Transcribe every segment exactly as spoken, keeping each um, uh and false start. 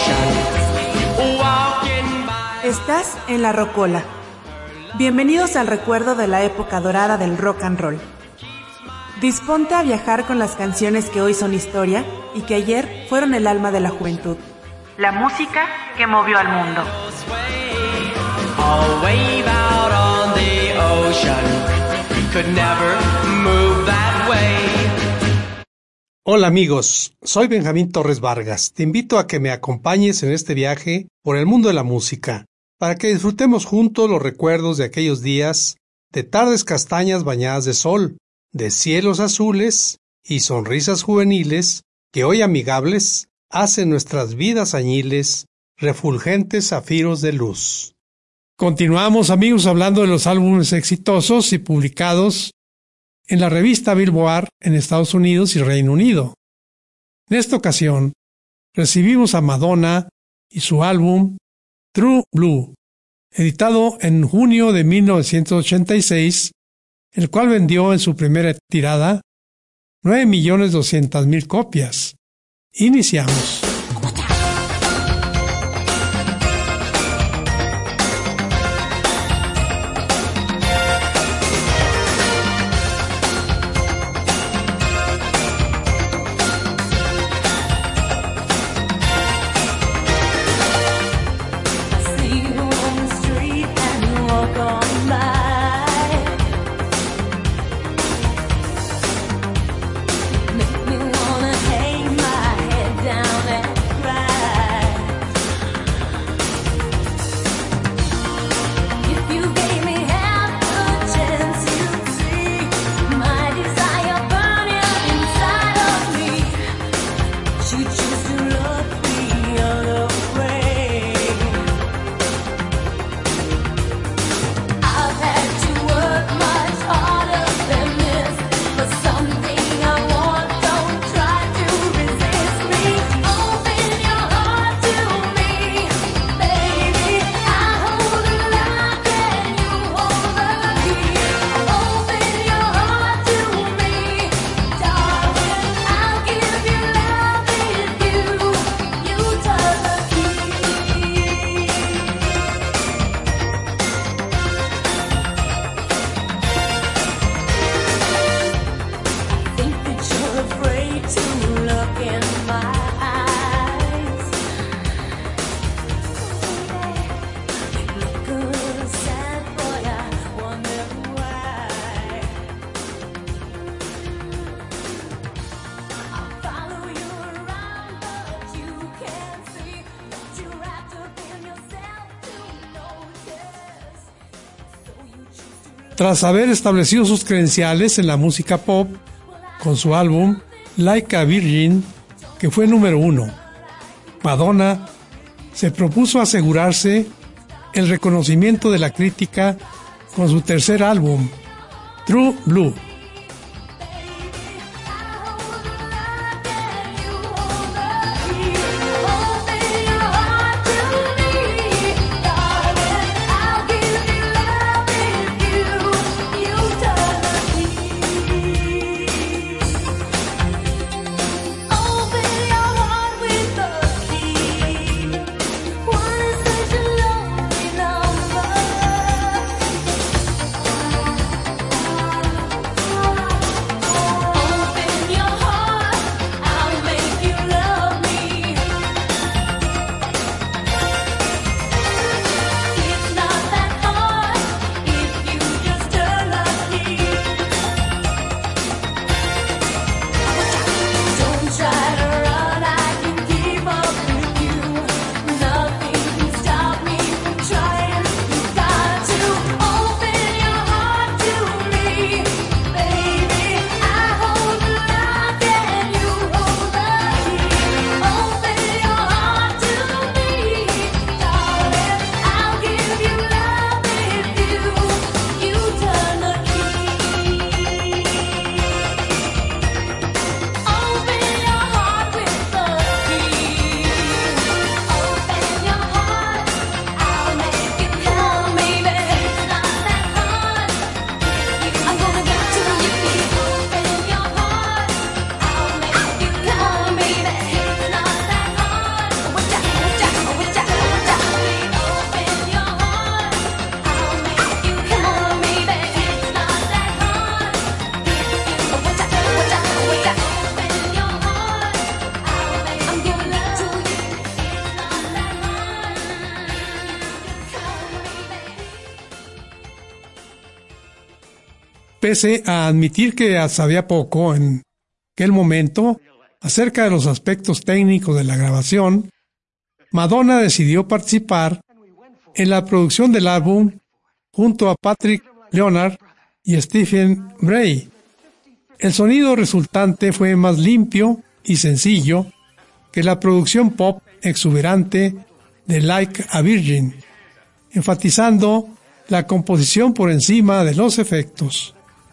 Estás en La Rocola. Bienvenidos al recuerdo de la época dorada del rock and roll. Disponte a viajar con las canciones que hoy son historia y que ayer fueron el alma de la juventud. La música que movió al mundo. Hola amigos, soy Benjamín Torres Vargas. Te invito a que me acompañes en este viaje por el mundo de la música, para que disfrutemos juntos los recuerdos de aquellos días, de tardes castañas bañadas de sol, de cielos azules y sonrisas juveniles que hoy amigables hacen nuestras vidas añiles refulgentes zafiros de luz. Continuamos amigos hablando de los álbumes exitosos y publicados en la revista Billboard en Estados Unidos y Reino Unido. En esta ocasión, recibimos a Madonna y su álbum True Blue, editado en junio de mil novecientos ochenta y seis, el cual vendió en su primera tirada nueve millones doscientas mil copias. Iniciamos. Tras haber establecido sus credenciales en la música pop con su álbum Like a Virgin, que fue número uno, Madonna se propuso asegurarse el reconocimiento de la crítica con su tercer álbum, True Blue. Pese a admitir que sabía poco en aquel momento acerca de los aspectos técnicos de la grabación, Madonna decidió participar en la producción del álbum junto a Patrick Leonard y Stephen Bray. El sonido resultante fue más limpio y sencillo que la producción pop exuberante de Like a Virgin, enfatizando la composición por encima de los efectos.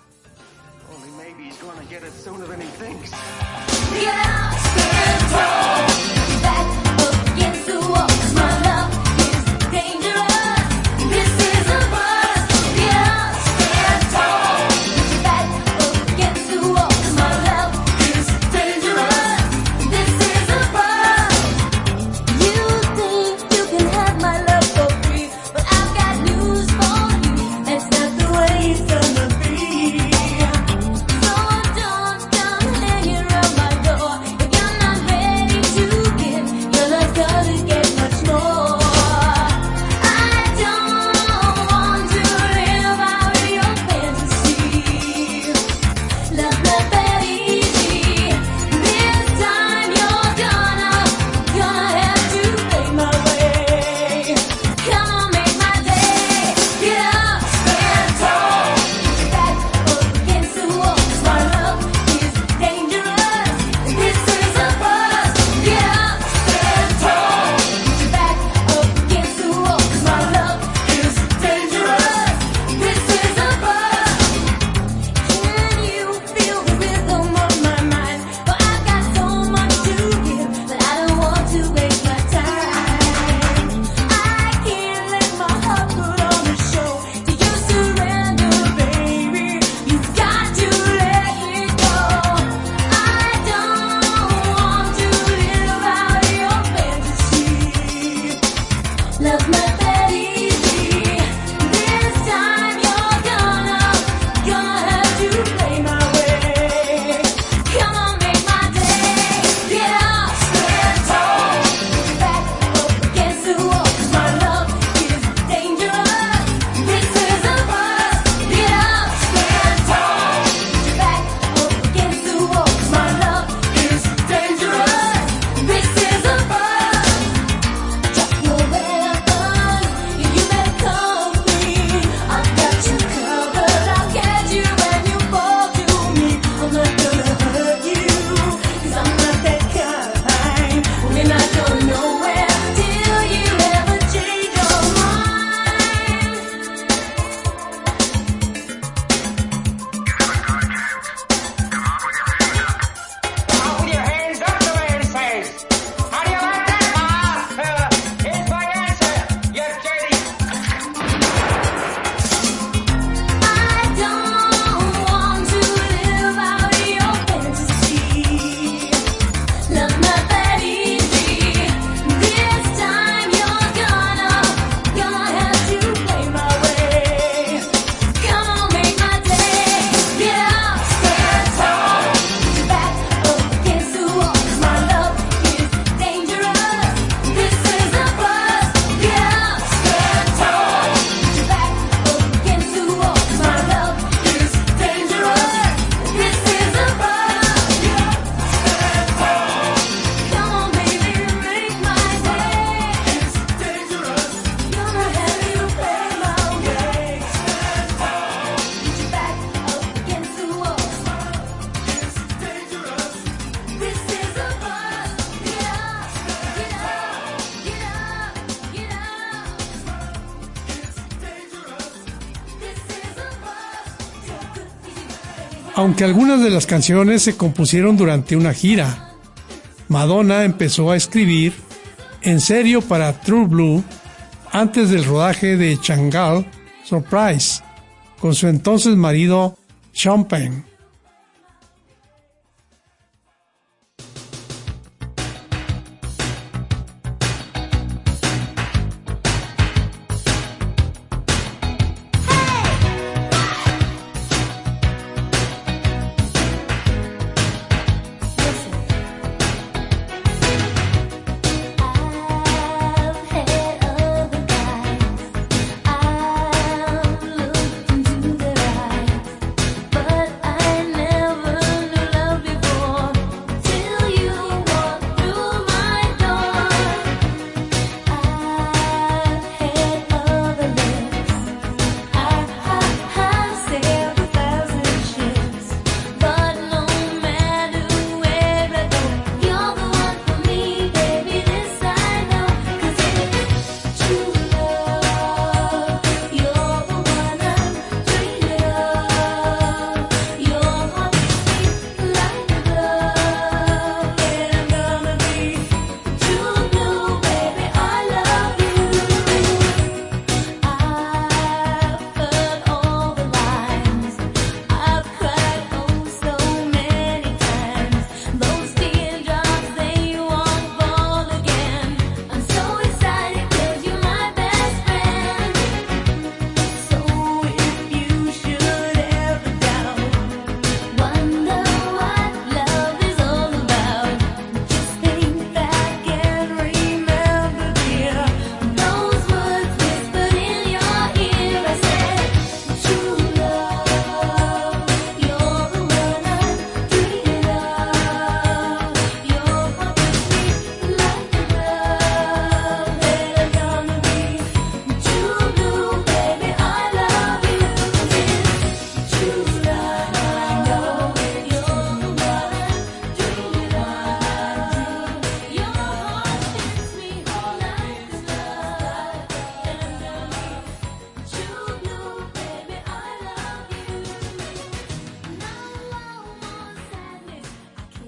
Aunque algunas de las canciones se compusieron durante una gira, Madonna empezó a escribir en serio para True Blue antes del rodaje de Shanghai Surprise con su entonces marido Sean Penn.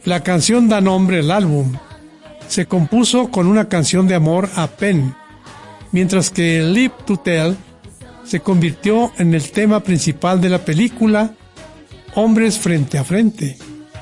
La canción da nombre al álbum. Se compuso con una canción de amor a Penn, mientras que Live to Tell se convirtió en el tema principal de la película Hombres frente a frente.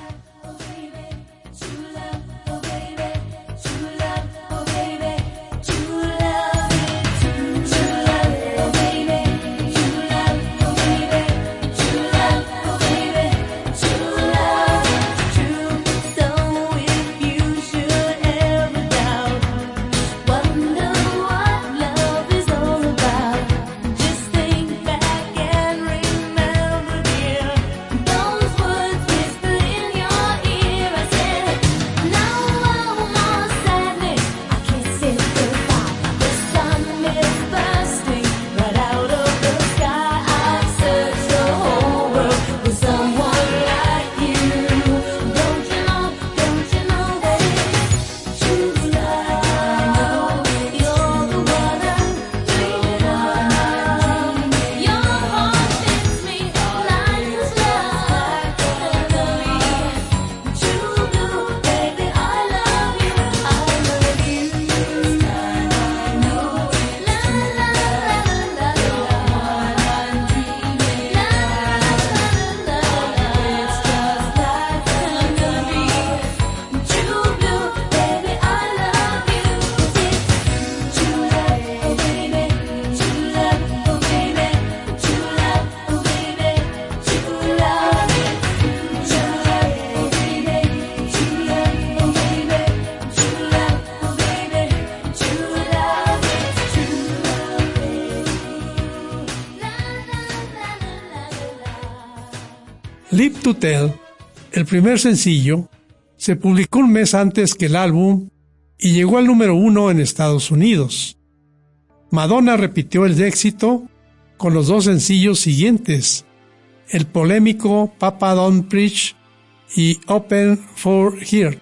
Live to Tell, el primer sencillo, se publicó un mes antes que el álbum y llegó al número uno en Estados Unidos. Madonna repitió el éxito con los dos sencillos siguientes, el polémico Papa Don't Preach y Open for Heart.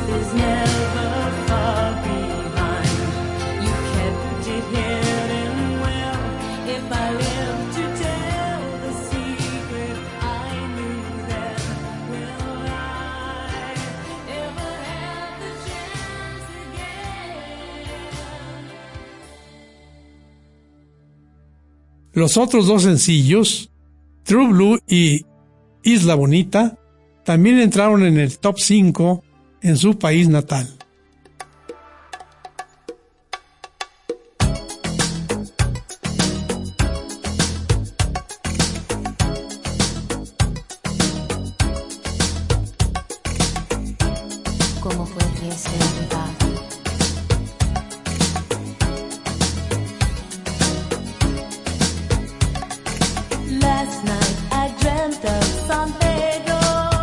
Los otros dos sencillos, True Blue y Isla Bonita, también entraron en el top cinco en su país natal. ¿Cómo fue que se va? Last night I dreamt of San Pedro,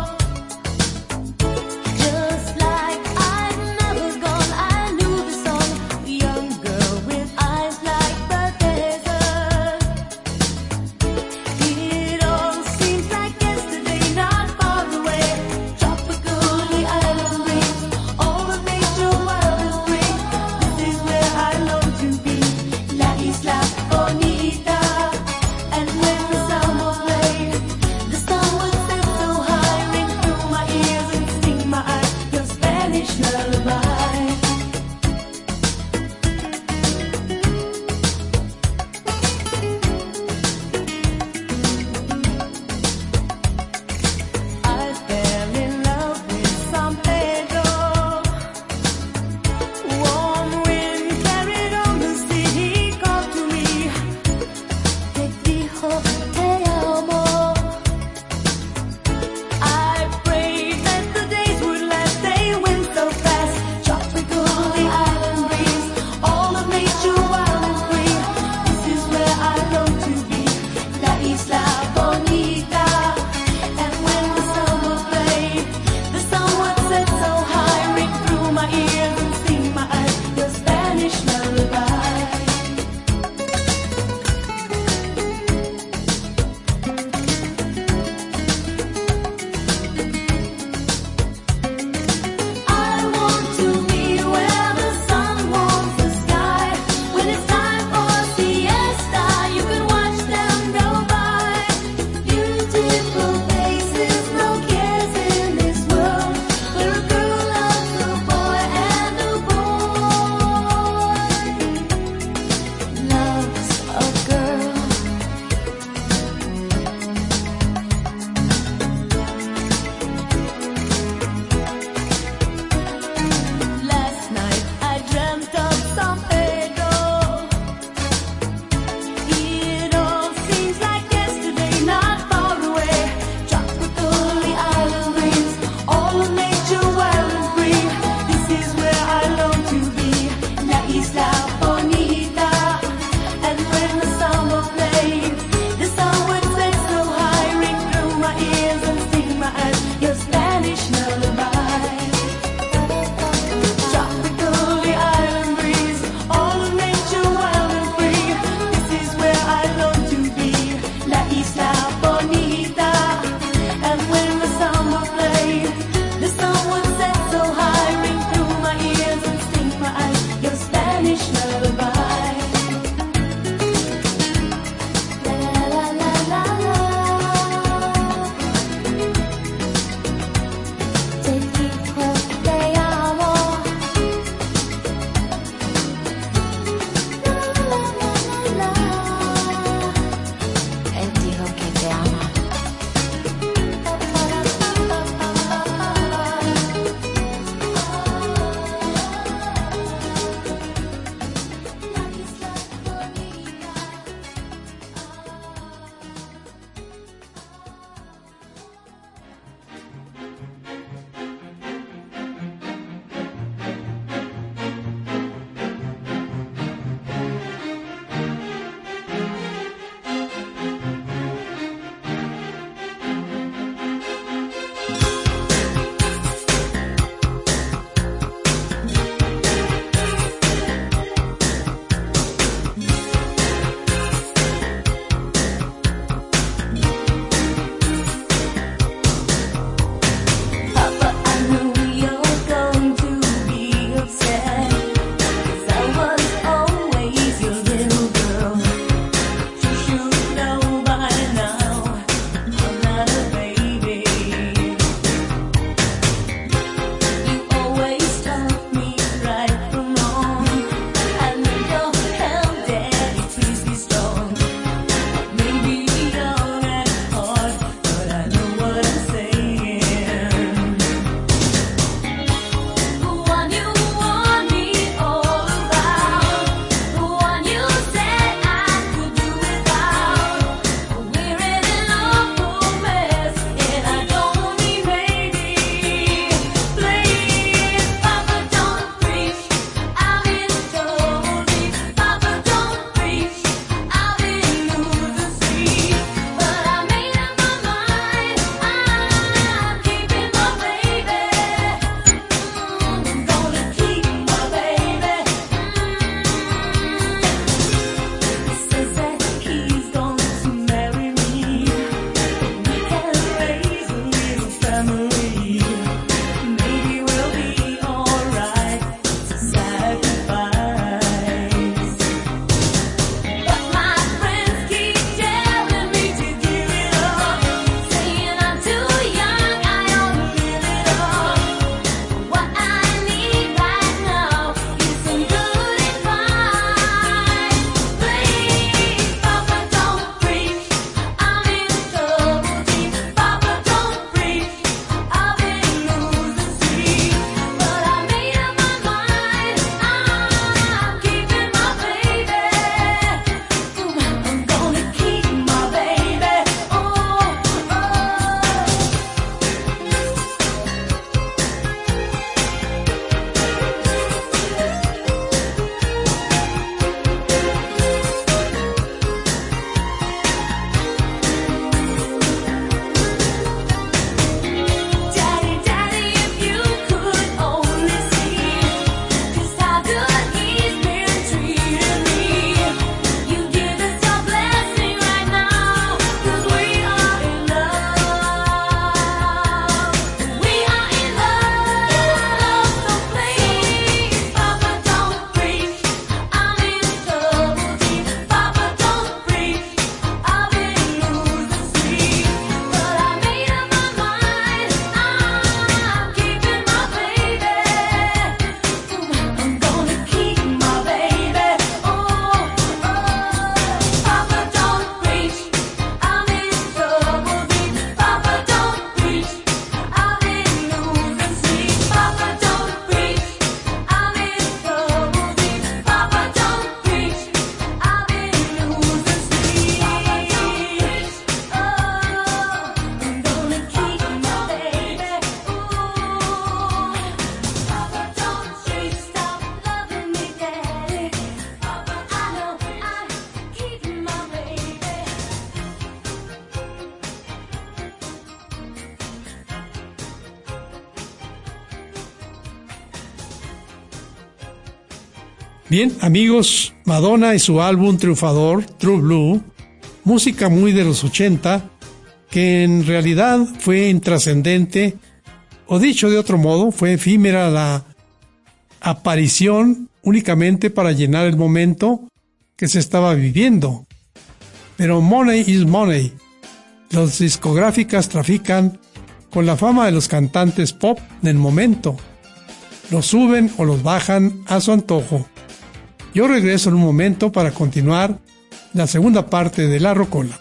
just like I'd never gone. I knew the song, a young girl with eyes like the desert. It all seems like yesterday, not far away. Tropical, the island breeze, all the nature wild and free. This is where I long to be, La Isla Bonita. And when the sound was played, the sun would set so high, ring through my ears and sting my eyes, your Spanish lullaby. I fell in love with San Pedro. Warm wind carried on the sea, he called to me. Te dijo te amo. I prayed that the days would last, they went so fast. Bien, amigos, Madonna y su álbum triunfador, True Blue, música muy de los ochenta, que en realidad fue intrascendente, o dicho de otro modo, fue efímera la aparición únicamente para llenar el momento que se estaba viviendo. Pero money is money. Las discográficas trafican con la fama de los cantantes pop del momento. Los suben o los bajan a su antojo. Yo regreso en un momento para continuar la segunda parte de La Rocola.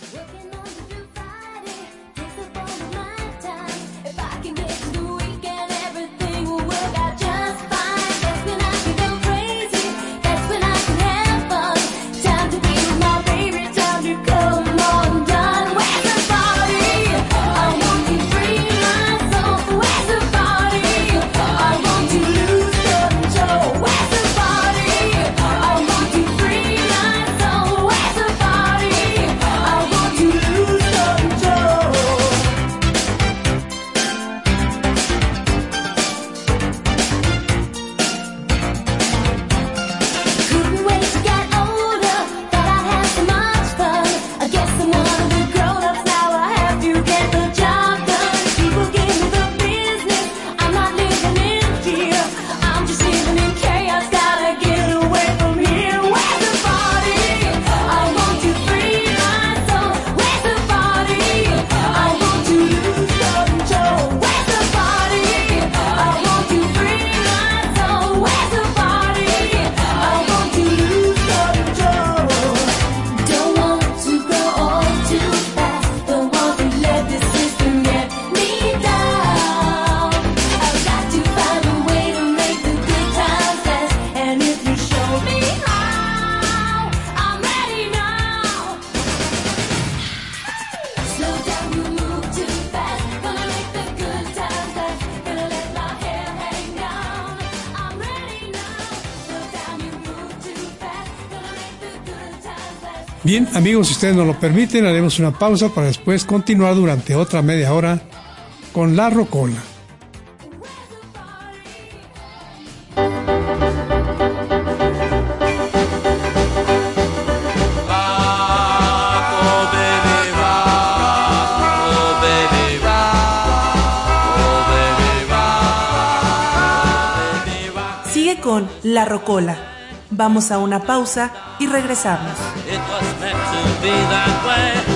Bien, amigos, si ustedes nos lo permiten, haremos una pausa para después continuar durante otra media hora con La Rocola. Sigue con La Rocola. Vamos a una pausa y regresamos. It was meant to be that way.